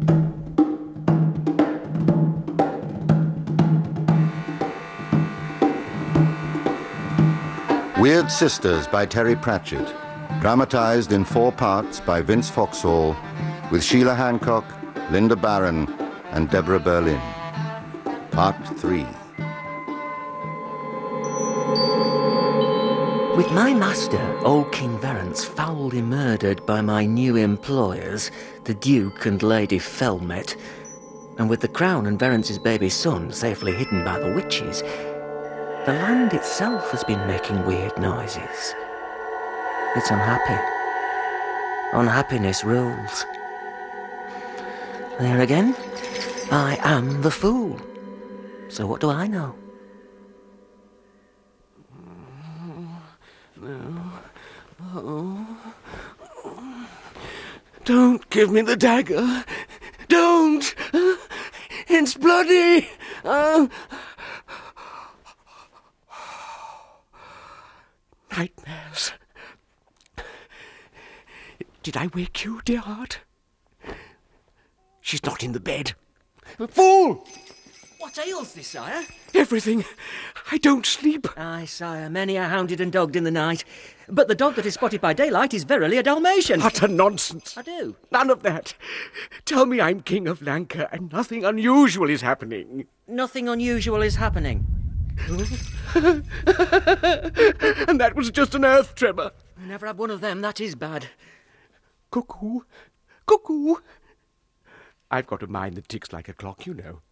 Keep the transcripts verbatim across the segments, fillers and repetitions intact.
Weird Sisters by Terry Pratchett, dramatised in four parts by Vince Foxhall, with Sheila Hancock, Linda Barron, and Deborah Berlin. Part three. With my master, old King Verence, foully murdered by my new employers, the Duke and Lady Felmet, and with the crown and Verence's baby son safely hidden by the witches, the land itself has been making weird noises. It's unhappy. Unhappiness rules. There again, I am the fool. So what do I know? No. Oh. Don't give me the dagger. Don't. It's bloody. Uh... Nightmares. Did I wake you, dear heart? She's not in the bed. Fool! What ails thee, sire? Everything. I don't sleep. Aye, sire, many are hounded and dogged in the night. But the dog that is spotted by daylight is verily a Dalmatian. Utter nonsense. I do. None of that. Tell me I'm King of Lanka and nothing unusual is happening. Nothing unusual is happening. And that was just an earth tremor. I never had one of them, that is bad. Cuckoo, cuckoo. I've got a mind that ticks like a clock, you know.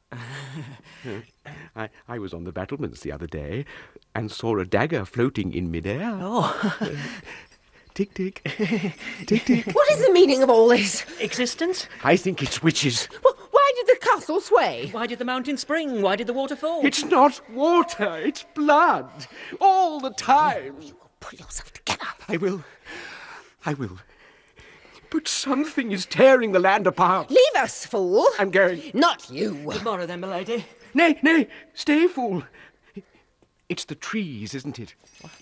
I, I was on the battlements the other day and saw a dagger floating in midair. Oh. Tick, tick, tick, tick. What is the meaning of all this? Existence? I think it's witches. Well, why did the castle sway? Why did the mountain spring? Why did the water fall? It's not water, it's blood. All the time. You will pull yourself together. I will. I will. But something is tearing the land apart. Leave us, fool. I'm going. Not you. Tomorrow then, milady. Nay, nay, stay, fool. It's the trees, isn't it?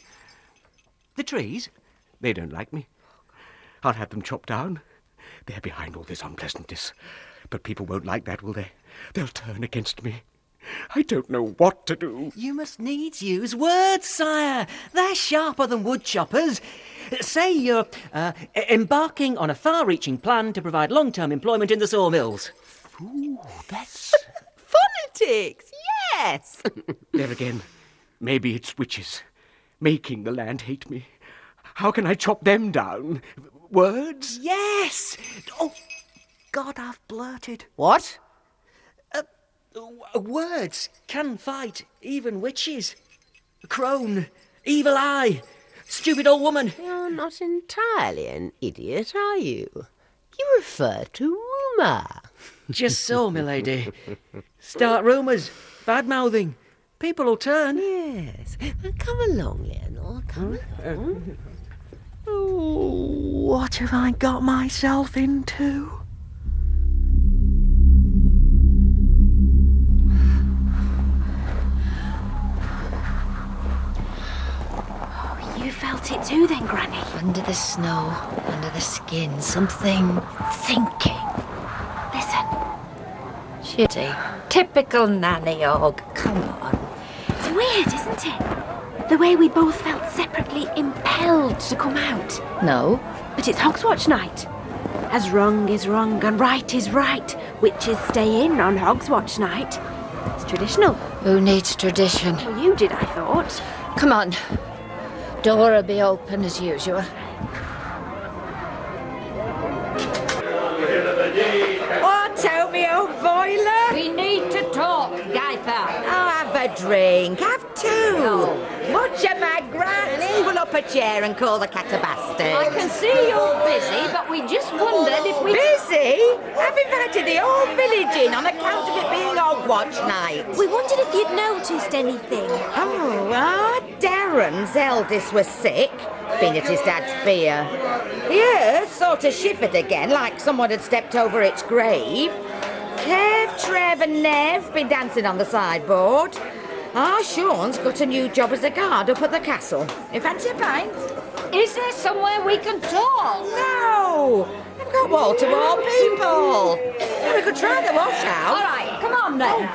The trees? They don't like me. I'll have them chopped down. They're behind all this unpleasantness. But people won't like that, will they? They'll turn against me. I don't know what to do. You must needs use words, sire. They're sharper than wood choppers. Say you're uh, embarking on a far-reaching plan to provide long-term employment in the sawmills. Ooh, that's... Phonetics, yes. There again, maybe it's witches, making the land hate me. How can I chop them down? Words? Yes. Oh, God, I've blurted. What? Uh, words can fight even witches. Crone, evil eye, stupid old woman. You're not entirely an idiot, are you? You refer to rumour. Just so, milady. Start rumours, bad-mouthing. People will turn. Yes. Now come along, Lionel, come along. Oh, what have I got myself into? You felt it too then, Granny? Under the snow, under the skin, something thinking. Listen. Shitty. Typical nanny hog. Come on. It's weird, isn't it? The way we both felt separately impelled to come out. No. But it's Hogswatch night. As wrong is wrong and right is right. Witches stay in on Hogswatch night. It's traditional. Who needs tradition? Well, you did, I thought. Come on. Door will be open as usual. What, tell me, old boiler? We need to talk, Guyfer. Oh, have a drink. Have two. No. Much of my granny. Pull up a chair and call the cat a bastard. I can see you're busy, but we just wondered if we... Busy? I've invited the whole village in on account of it being Hogwatch night. We wondered if you'd noticed anything. Oh, our Darren's eldest was sick, been at his dad's beer. The earth sort of shivered again, like someone had stepped over its grave. Kev, Trev and Nev been dancing on the sideboard. Ah, Sean's got a new job as a guard up at the castle. You fancy a pint? Is there somewhere we can talk? No! I've got wall-to-wall people. There we could try the washout. All right, come on then.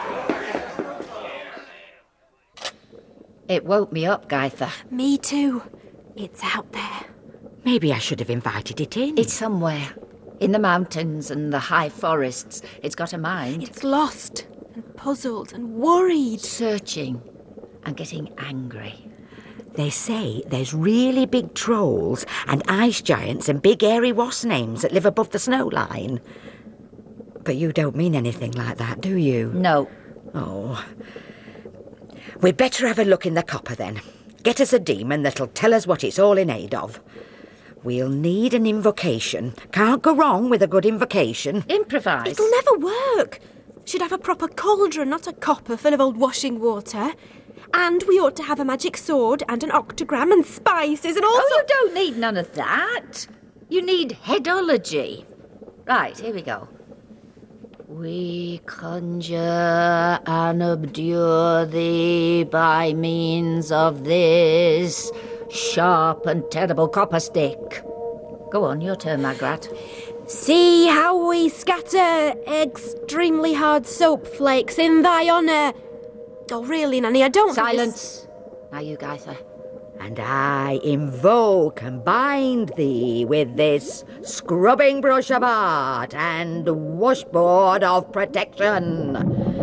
It woke me up, Gaither. Me too. It's out there. Maybe I should have invited it in. It's somewhere. In the mountains and the high forests. It's got a mind. It's lost and puzzled and worried. Searching and getting angry. They say there's really big trolls and ice giants and big airy wasp names that live above the snow line. But you don't mean anything like that, do you? No. Oh. We'd better have a look in the copper then. Get us a demon that'll tell us what it's all in aid of. We'll need an invocation. Can't go wrong with a good invocation. Improvise. It'll never work. Should have a proper cauldron, not a copper full of old washing water. And we ought to have a magic sword and an octagram and spices and all Oh, sorts. you don't need none of that. You need headology. Right, here we go. We conjure and abjure thee by means of this sharp and terrible copper stick. Go on, your turn, Magrat. See how we scatter extremely hard soap flakes in thy honour. Oh, really, Nanny, I don't think Silence. this- Now you, Gaither. And I invoke and bind thee with this scrubbing brush of art and washboard of protection.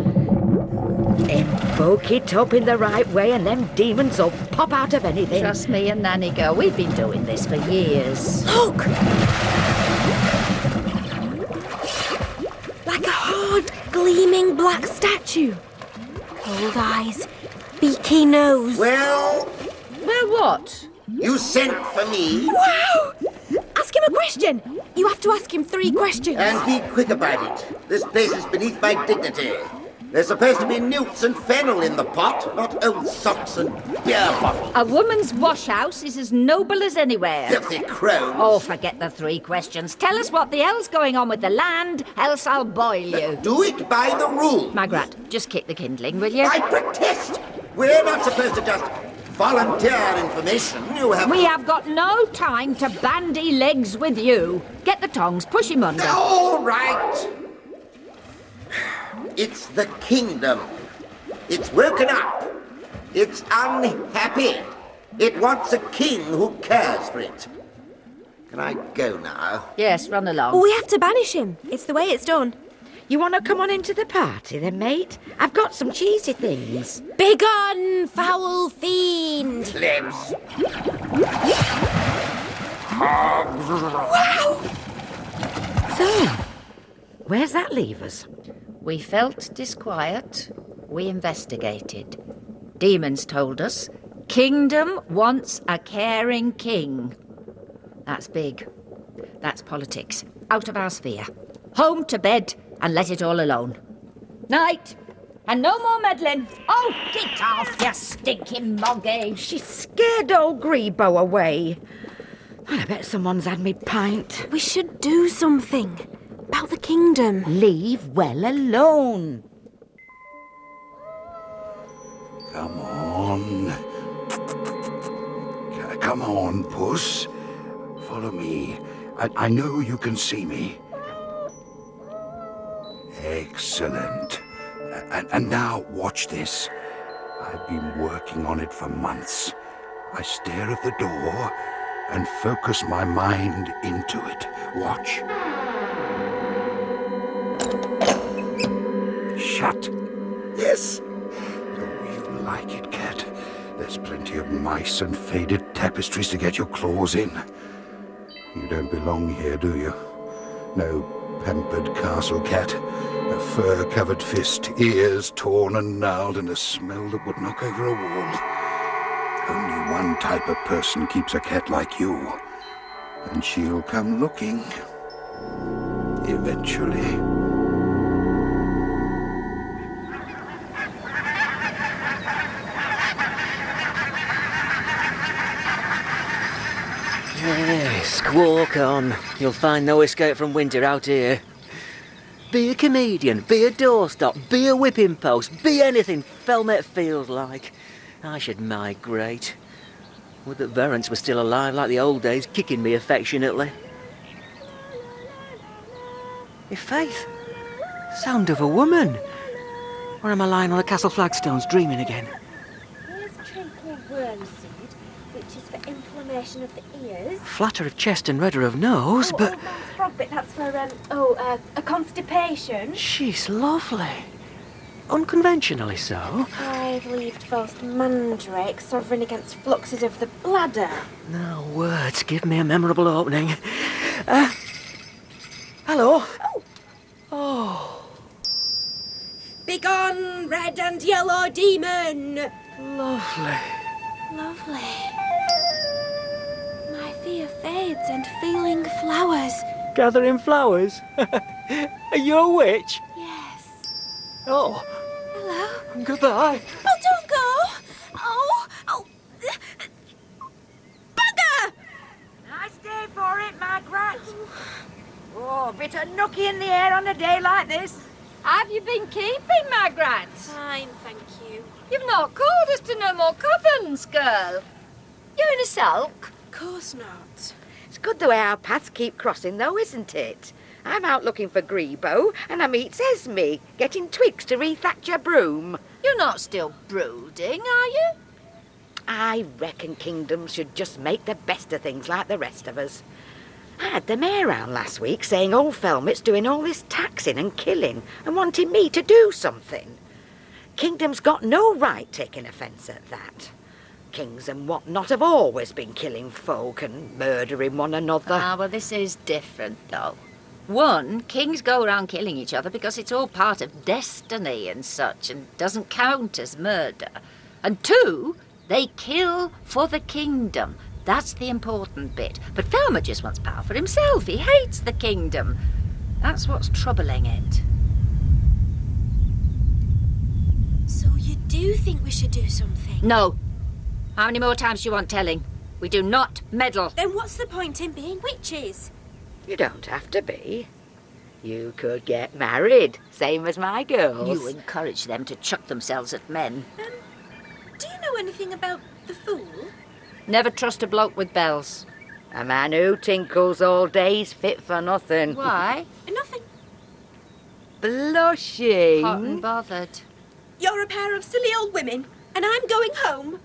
Invoke it up in the right way and them demons will pop out of anything. Trust me and Nanny girl, we've been doing this for years. Look! Like a hard, gleaming black statue. Cold eyes, beaky nose. Well, Well, what? you sent for me, Wow! Ask him a question. You have to ask him three questions. and be quick about it. This place is beneath my dignity. There's supposed to be newts and fennel in the pot, not old socks and beer bottles. A woman's washhouse is as noble as anywhere. Filthy crows. Oh, forget the three questions. Tell us what the hell's going on with the land, else I'll boil you. Do it by the rules. Magrat, just kick the kindling, will you? I protest. We're not supposed to just volunteer information. You have... We have got no time to bandy legs with you. Get the tongs, push him under. All right. It's the kingdom. It's woken up. It's unhappy. It wants a king who cares for it. Can I go now? Yes, run along. Oh, we have to banish him. It's the way it's done. You want to come on into the party then, mate? I've got some cheesy things. Begone, foul fiend! Plebs. So, where's that leave us? We felt disquiet. We investigated. Demons told us. Kingdom wants a caring king. That's big. That's politics. Out of our sphere. Home to bed and let it all alone. Night. And no more meddling. Oh, get off, you stinking moggy. She scared old Grebo away. Well, I bet someone's had me pint. We should do something about the kingdom. Leave well alone. Come on. C- Come on, Puss. Follow me. I, I know you can see me. Excellent. And, and now, watch this. I've been working on it for months. I stare at the door and focus my mind into it. Watch. Shut. Yes. Oh, you like it, cat. There's plenty of mice and faded tapestries to get your claws in. You don't belong here, do you? No pampered castle cat. A fur-covered fist, ears torn and gnarled, and a smell that would knock over a wall. Only one type of person keeps a cat like you. And she'll come looking. Eventually. Yes, squawk on. You'll find no escape from winter out here. Be a comedian, be a doorstop, be a whipping post, be anything Felmet feels like. I should migrate. Would that Verence was still alive like the old days, kicking me affectionately. If Faith, Sound of a woman. Or am I lying on the castle flagstones dreaming again? Here's treacle wormseed, which is for inflammation of the ears. Flatter of chest and redder of nose, oh, but... Old man's frog bit, that's for, um, oh, uh, a constipation. She's lovely. Unconventionally so. Five-leaved false mandrake, sovereign against fluxes of the bladder. No words give me a memorable opening. Uh, hello. Oh. Oh. Begone, red and yellow demon! Lovely. Lovely. My fear fades and feeling flowers. Gathering flowers? Are you a witch? Yes. Oh. Hello? Goodbye. Oh, don't go! Oh, oh. Bugger! Nice day for it, Margaret. Oh, a bit of nookie in the air on a day like this. Have you been keeping, Margaret? Fine, thank you. You've not called us to no more covens, girl. You in a sulk? Of course not. It's good the way our paths keep crossing, though, isn't it? I'm out looking for Grebo, and I meet Esme, getting twigs to rethatch your broom. You're not still brooding, are you? I reckon kingdoms should just make the best of things like the rest of us. I had the mayor round last week saying old Felmet's doing all this taxing and killing and wanting me to do something. Kingdom's got no right taking offence at that. Kings and what not have always been killing folk and murdering one another. Ah, well, this is different, though. One, kings go around killing each other because it's all part of destiny and such and doesn't count as murder. And two, they kill for the kingdom. That's the important bit. But Felmet just wants power for himself. He hates the kingdom. That's what's troubling it. So you do think we should do something? No. How many more times do you want telling? We do not meddle. Then what's the point in being witches? You don't have to be. You could get married, same as my girls. You encourage them to chuck themselves at men. Um, do you know anything about the Fool? Never trust a bloke with bells. A man who tinkles all day's fit for nothing. Why? Nothing. Blushing. Hot and bothered. You're a pair of silly old women, and I'm going home.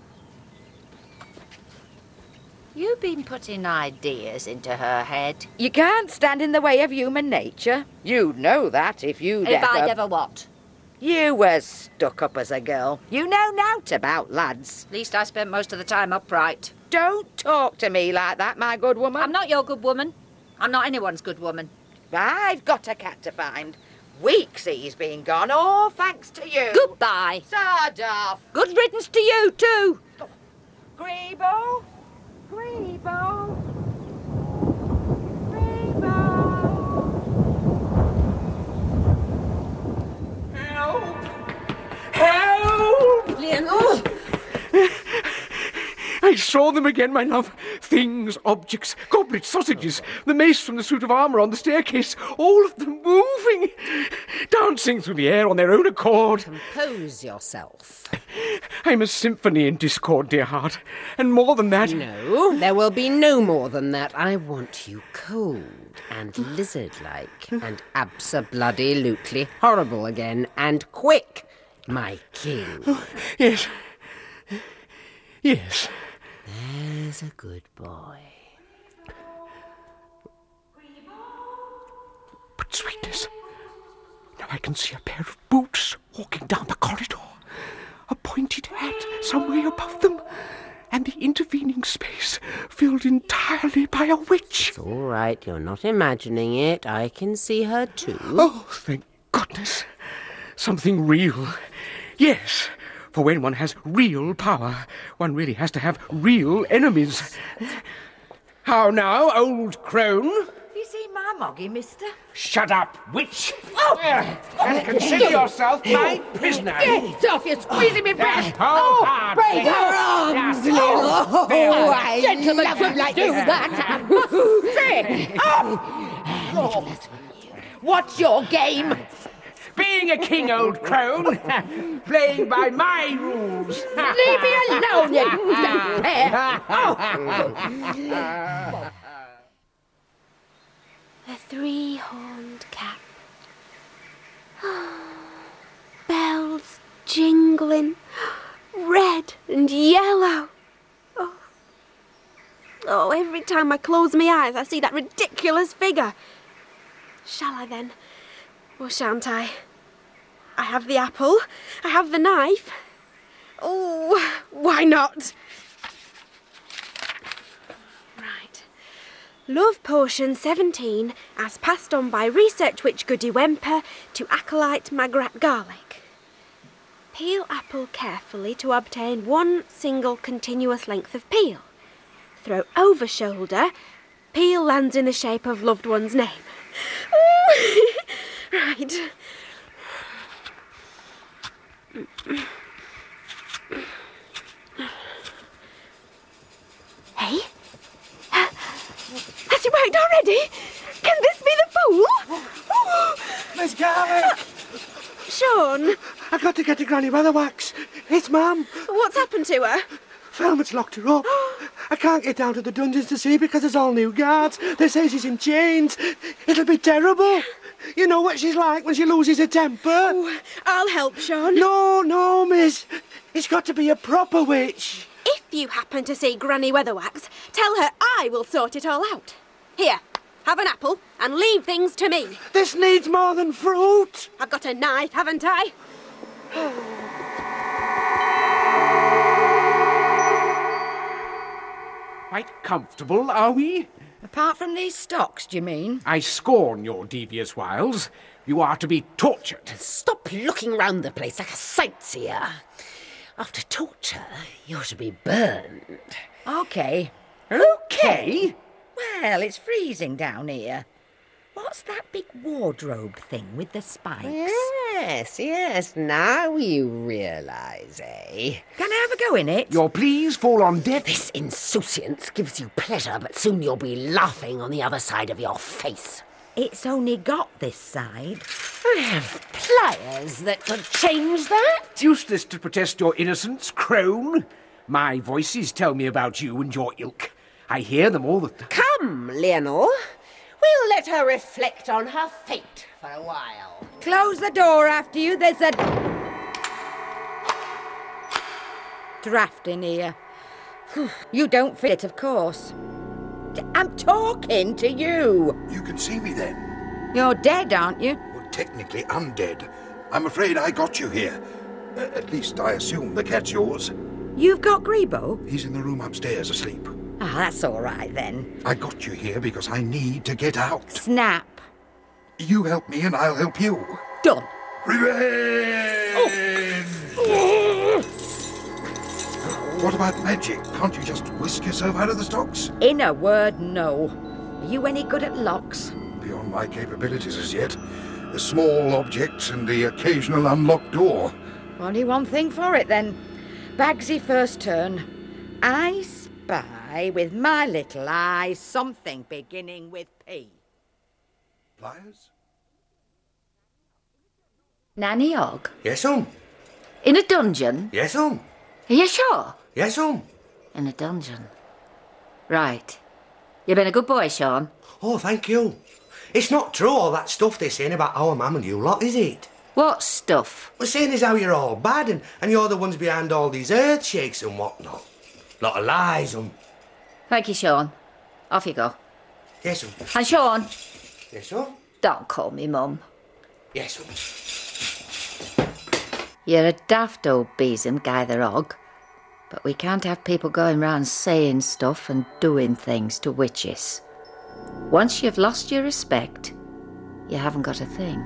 You've been putting ideas into her head. You can't stand in the way of human nature. You'd know that if you'd If ever... I'd ever what? You were stuck up as a girl. You know nought about lads. At least I spent most of the time upright. Don't talk to me like that, my good woman. I'm not your good woman. I'm not anyone's good woman. I've got a cat to find. Weeks he's been gone, all thanks to you. Goodbye. Sod off. Good riddance to you, too. Grebo? Grebo? Grebo? Help! Help! Liam, oh! I saw them again, my love. Things, objects, goblets, sausages, the mace from the suit of armour on the staircase, all of them moving, dancing through the air on their own accord. Compose yourself. I'm a symphony in discord, dear heart, and more than that... No, there will be no more than that. I want you cold and lizard-like and abso-bloody-lutely horrible again, and quick, my king. Yes. Yes. There's a good boy. But sweetness, now I can see a pair of boots walking down the corridor, a pointed hat some way above them, and the intervening space filled entirely by a witch. It's all right, you're not imagining it. I can see her too. Oh, thank goodness. Something real. Yes, for when one has real power, one really has to have real enemies. How now, old crone? Have you seen my moggy, mister? Shut up, witch! Oh. And consider yourself my prisoner. Get off, you're squeezing me breast! Oh, hard. Break her arms, Yes. Lil! Oh, there. Oh, I Gentlemen, love you like do that! Say, up! What's your game? Being a king, old crone. Playing by my rules. Leave me alone, you damn pair! Oh. A three-horned cap. jingling, red and yellow. Oh. oh, every time I close my eyes, I see that ridiculous figure. Shall I then? Or shan't I? I have the apple. I have the knife. Oh, why not? Right. Love Potion seventeen, as passed on by Research Witch Goody Wemper to Acolyte Magrat Garlic. Peel apple carefully to obtain one single continuous length of peel. Throw over shoulder. Peel lands in the shape of loved one's name. Ooh. Right. Hey? Has it worked already? Can this be the fool? Miss Garlic! Sean, I've got to get to Granny Weatherwax. It's Mum. what's happened to her? Velvet's locked her up. I can't get down to the dungeons to see because there's all new guards. They say she's in chains. It'll be terrible. You know what she's like when she loses her temper. Oh, I'll help, Sean. No, no, miss. It's got to be a proper witch. If you happen to see Granny Weatherwax, tell her I will sort it all out. Here, have an apple and leave things to me. This needs more than fruit. I've got a knife, haven't I? Quite comfortable, are we? Apart from these stocks, do you mean? I scorn your devious wiles. You are to be tortured. Stop looking round the place like a sightseer. After torture, you're to be burned. OK. OK? Well, it's freezing down here. What's that big wardrobe thing with the spikes? Yes, yes, now you realise, eh? Can I have a go in it? Your pleas fall on deaf... This insouciance gives you pleasure, but soon you'll be laughing on the other side of your face. It's only got this side. I have pliers that could change that. It's useless to protest your innocence, crone. My voices tell me about you and your ilk. I hear them all the time. Come, Leonor. We'll let her reflect on her fate for a while. Close the door after you. There's a draft in here. You don't fit, of course. I'm talking to you. You can see me then. You're dead, aren't you? Well, technically, I'm dead. I'm afraid I got you here. Uh, at least I assume the cat's yours. You've got Grebo? He's in the room upstairs asleep. Ah, that's all right then. I got you here because I need to get out. Snap. You help me and I'll help you. Done. Revenge! Oh. What about magic? Can't you just whisk yourself out of the stocks? In a word, no. Are you any good at locks? Beyond my capabilities as yet. The small objects and the occasional unlocked door. Only one thing for it then. Bagsy first turn. I spy with my little eyes something beginning with P. Pliers? Nanny Og? Yes, um. In a dungeon? Yes, um. Are you sure? Yes, um. In a dungeon. Right. You've been a good boy, Sean. Oh, thank you. It's not true all that stuff they're saying about our mum and you lot, is it? What stuff? We're saying as how you're all bad and, and you're the ones behind all these earth shakes and whatnot. Lot of lies, um. Thank you, Sean. Off you go. Yes, um. And Sean, Yes, um. don't call me Mum. Yes, um. You're a daft old besom, Guy the Og. But we can't have people going round saying stuff and doing things to witches. Once you've lost your respect, you haven't got a thing.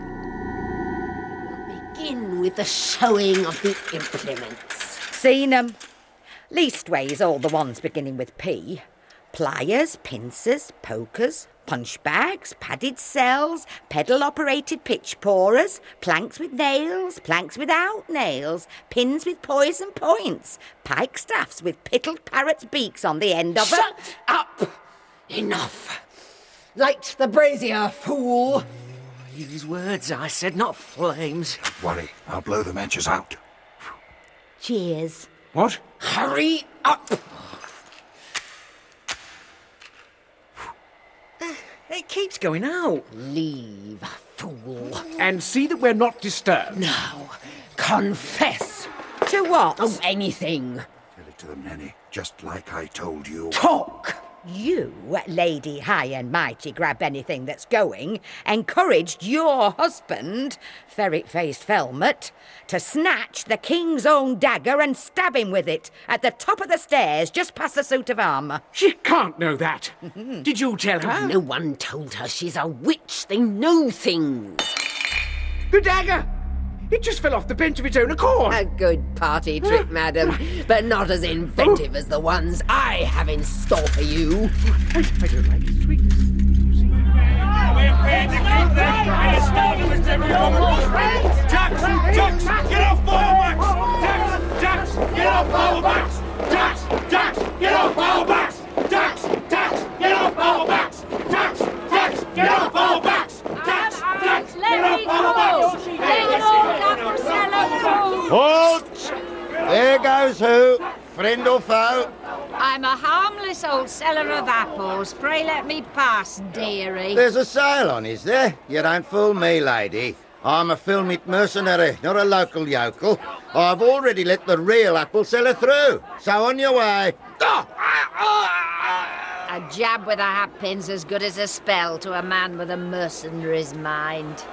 Begin with the showing of the implements. Seen 'em. Leastways all the ones beginning with P. Pliers, pincers, pokers, punch bags, padded cells, pedal-operated pitch pourers, planks with nails, planks without nails, pins with poison points, pike staffs with pittled parrots' beaks on the end of them. Shut up! Enough. Light the brazier, fool. Use words, I said, not flames. Don't worry, I'll blow the matches out. Cheers. What? Hurry up. It keeps going out. Leave, fool. And see that we're not disturbed. Now, confess. To what? Oh, anything. Tell it to them, Nenny, just like I told you. Talk! You, Lady High and Mighty Grab Anything That's Going, encouraged your husband, ferret-faced Felmet, to snatch the king's own dagger and stab him with it at the top of the stairs just past the suit of armour. She can't know that. Did you tell her? No one told her she's a witch. They know things. The dagger! It just fell off the bench of its own accord. A good party trick, madam, but not as inventive as the ones I have in store for you. I, I don't like its sweetness. Jax! Jax! Get off our backs! Jax! Jax! Get off our backs! Jax! Jax! Get off our backs! Jax! Jax! Get off our backs! Jax! Jax! Get off our backs! Jax! Jax! Let me go! Let old Dapper Seller go! Halt! There goes who? Friend or foe? I'm a harmless old seller of apples. Pray let me pass, dearie. There's a sale on, is there? You don't fool me, lady. I'm a Filmic mercenary, not a local yokel. I've already let the real apple seller through. So on your way. A jab with a hatpin's as good as a spell to a man with a mercenary's mind.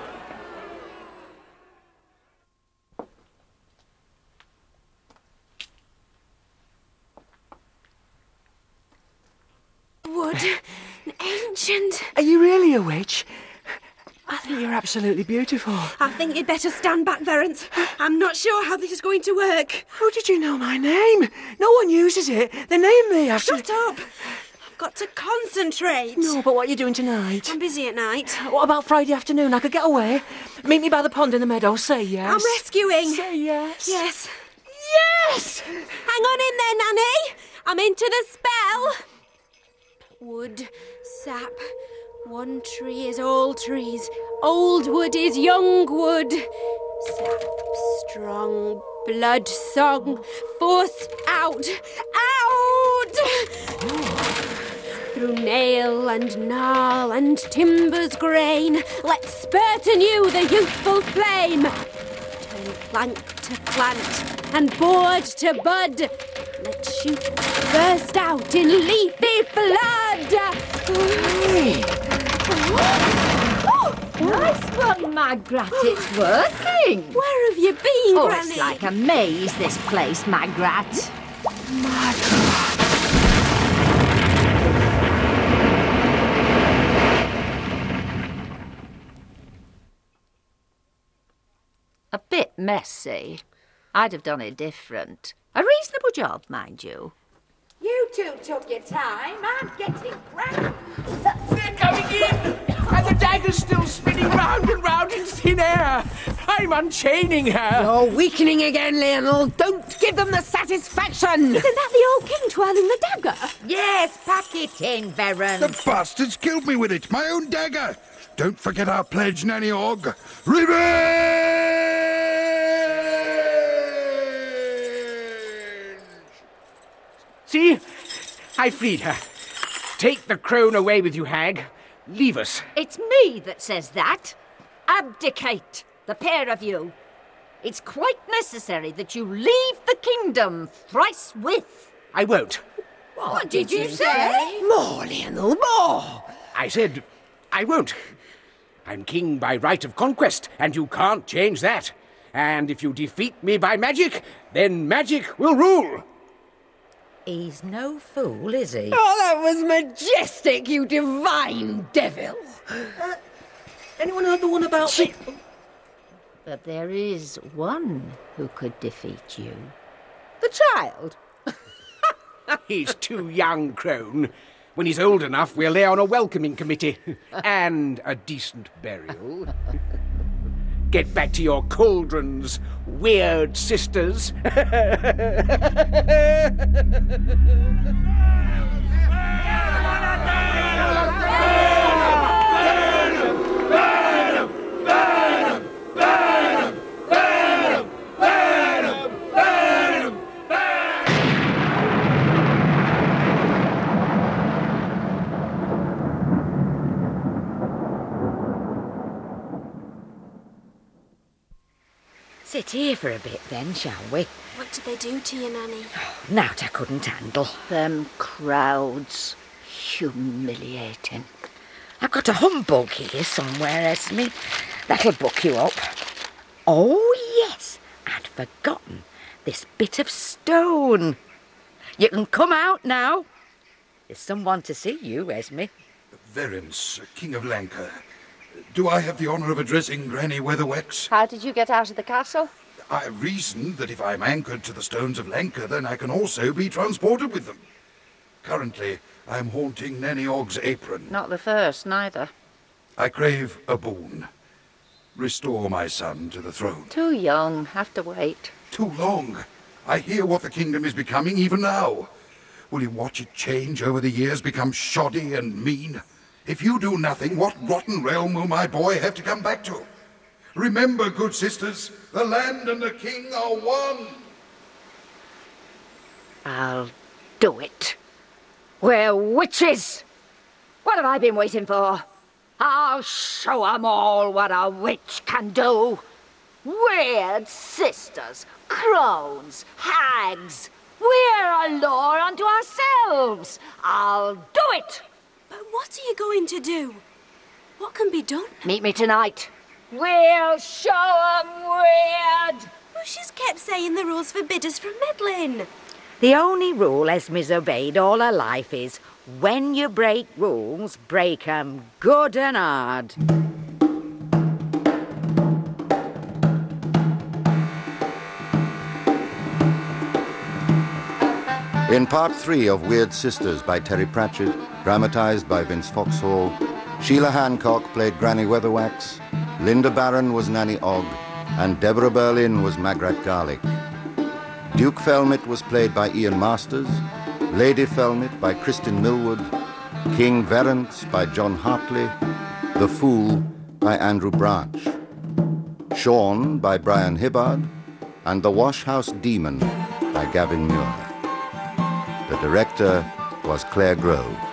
Wood, an ancient. Are you really a witch? I think you're absolutely beautiful. I think you'd better stand back, Verence. I'm not sure how this is going to work. How did you know my name? No one uses it. They name me after... Shut up! I've got to concentrate. No, but what are you doing tonight? I'm busy at night. What about Friday afternoon? I could get away. Meet me by the pond in the meadow. Say yes. I'm rescuing. Say yes. Yes. Yes! Hang on in there, Nanny. I'm into the spell. Wood, sap. One tree is all trees. Old wood is young wood. Sap, strong, blood song. Force out, out! Through nail and gnarl and timber's grain, let's spurt anew the youthful flame. Turn plank to plant and board to bud. Let shoots burst out in leafy flood. Nice one, Magrat. It's working. Where have you been, oh, Granny? It's like a maze, this place, Magrat. Magrat. A bit messy. I'd have done it different. A reasonable job, mind you. You two took your time. I'm getting cramped. They're coming in! And the dagger's still spinning round and round in thin air. I'm unchaining her. You're weakening again, Lionel. Don't give them the satisfaction. Isn't that the old king twirling the dagger? Yes, pack it in, Verence. The bastards killed me with it, my own dagger. Don't forget our pledge, Nanny Og. Revenge! See? I freed her. Take the crone away with you, hag. Leave us. It's me that says that. Abdicate, the pair of you. It's quite necessary that you leave the kingdom thrice with. I won't. What, what did you say? More, Lionel, more. I said I won't. I'm king by right of conquest, and you can't change that. And if you defeat me by magic, then magic will rule. He's no fool, is he? Oh, that was majestic, you divine devil. Uh, anyone heard the one about me? But there is one who could defeat you. The child? He's too young, crone. When he's old enough, we'll lay on a welcoming committee. And a decent burial. Get back to your cauldrons, weird sisters. Sit here for a bit then, shall we? What did they do to you, Nanny? Nowt I couldn't handle. Them crowds. Humiliating. I've got a humbug here somewhere, Esme. That'll buck you up. Oh, yes, I'd forgotten this bit of stone. You can come out now. There's someone to see you, Esme. Verence, King of Lancre. Do I have the honour of addressing Granny Weatherwax? How did you get out of the castle? I reasoned that if I'm anchored to the stones of Lancre, then I can also be transported with them. Currently, I'm haunting Nanny Ogg's apron. Not the first, neither. I crave a boon. Restore my son to the throne. Too young. Have to wait. Too long. I hear what the kingdom is becoming even now. Will you watch it change over the years, become shoddy and mean? If you do nothing, what rotten realm will my boy have to come back to? Remember, good sisters, the land and the king are one. I'll do it. We're witches. What have I been waiting for? I'll show 'em all what a witch can do. Weird sisters, crones, hags. We're a law unto ourselves. I'll do it. But what are you going to do? What can be done? Meet me tonight. We'll show 'em weird. Well, she's kept saying the rules forbid us from meddling. The only rule Esme's obeyed all her life is, when you break rules, break 'em good and hard. In part three of Weird Sisters by Terry Pratchett, dramatised by Vince Foxhall, Sheila Hancock played Granny Weatherwax, Linda Barron was Nanny Ogg, and Deborah Berlin was Magrat Garlick. Duke Felmet was played by Ian Masters, Lady Felmet by Kristin Millwood, King Verence by John Hartley, The Fool by Andrew Branch, Sean by Brian Hibbard, and The Washhouse Demon by Gavin Muir. The director was Claire Grove.